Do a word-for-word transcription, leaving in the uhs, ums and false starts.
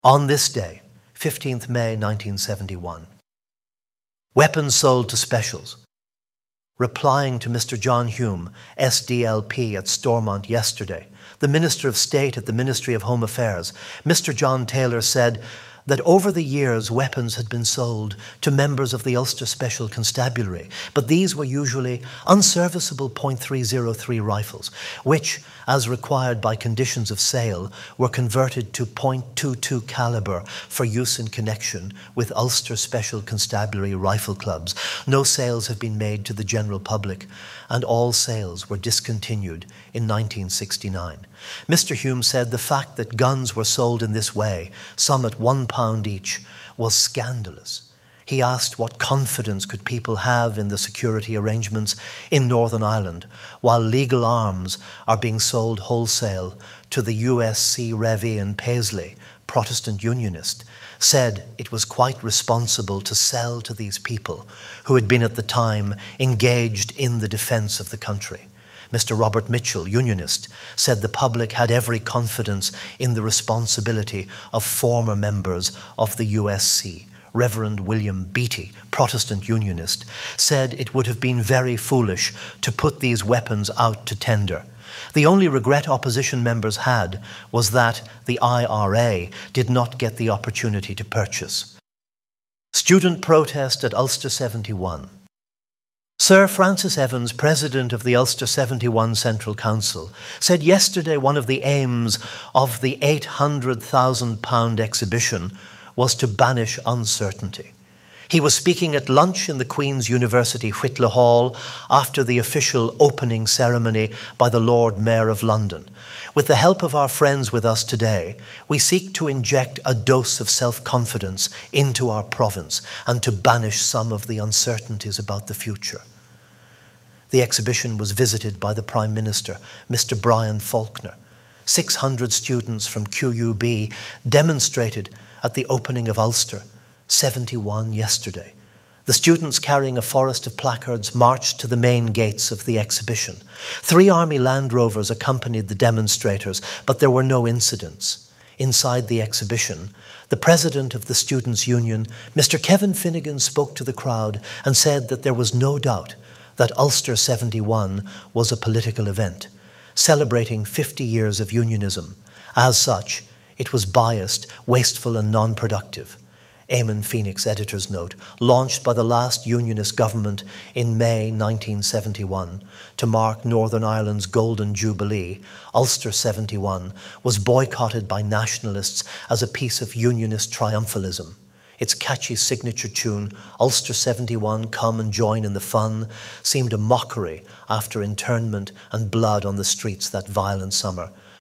On this day, fifteenth May nineteen seventy-one, weapons sold to specials. Replying to Mister John Hume, S D L P at Stormont yesterday, the Minister of State at the Ministry of Home Affairs, Mister John Taylor, said that over the years weapons had been sold to members of the Ulster Special Constabulary, but these were usually unserviceable point three oh three rifles, which, as required by conditions of sale, were converted to point two two caliber for use in connection with Ulster Special Constabulary rifle clubs. No sales have been made to the general public, and all sales were discontinued in nineteen sixty-nine. Mister Hume said the fact that guns were sold in this way, some at one pound each, was scandalous. He asked what confidence could people have in the security arrangements in Northern Ireland while legal arms are being sold wholesale to the U S C Rev. Ian Paisley, Protestant Unionist, said it was quite responsible to sell to these people who had been at the time engaged in the defence of the country. Mister Robert Mitchell, Unionist, said the public had every confidence in the responsibility of former members of the U S C. Reverend William Beattie, Protestant Unionist, said it would have been very foolish to put these weapons out to tender. The only regret opposition members had was that the I R A did not get the opportunity to purchase. Student protest at Ulster seventy-one. Sir Francis Evans, President of the Ulster seventy-one Central Council, said yesterday one of the aims of the eight hundred thousand pound exhibition was to banish uncertainty. He was speaking at lunch in the Queen's University Whitla Hall after the official opening ceremony by the Lord Mayor of London. With the help of our friends with us today, we seek to inject a dose of self-confidence into our province and to banish some of the uncertainties about the future. The exhibition was visited by the Prime Minister, Mister Brian Faulkner. six hundred students from Q U B demonstrated at the opening of Ulster seventy-one yesterday. The students, carrying a forest of placards, marched to the main gates of the exhibition. Three Army Land Rovers accompanied the demonstrators, but there were no incidents. Inside the exhibition, the president of the Students' Union, Mister Kevin Finnegan, spoke to the crowd and said that there was no doubt that Ulster seventy-one was a political event, celebrating fifty years of unionism. As such, it was biased, wasteful and non-productive. Eamon Phoenix, editor's note, launched by the last unionist government in May nineteen seventy-one to mark Northern Ireland's Golden Jubilee, Ulster seventy-one was boycotted by nationalists as a piece of unionist triumphalism. Its catchy signature tune, Ulster seventy-one, Come and Join in the Fun, seemed a mockery after internment and blood on the streets that violent summer.